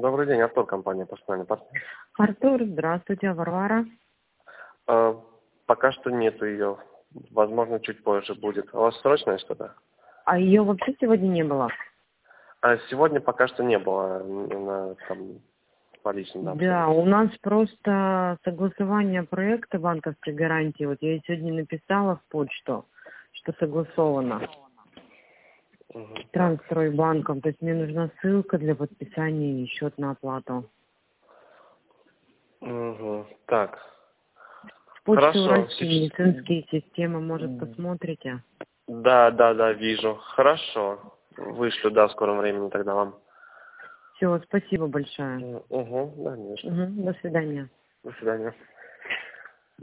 Добрый день, Артур, компания «Персональный партнер». Артур, здравствуйте, Варвара. Пока что нету ее. Возможно, чуть позже будет. У вас срочное что-то? А ее вообще сегодня не было? Сегодня пока что не было. Она там по личным Да, у нас просто согласование проекта банковской гарантии. Вот я ей сегодня написала в почту, что согласовано с Трансстройбанком. То есть мне нужна ссылка для подписания и счет на оплату. Так. В почту Хорошо. уральские медицинские системы, может, посмотрите? Да, вижу. Хорошо. Вышлю, в скором времени тогда вам. Все, спасибо большое. Да, конечно. До свидания. До свидания.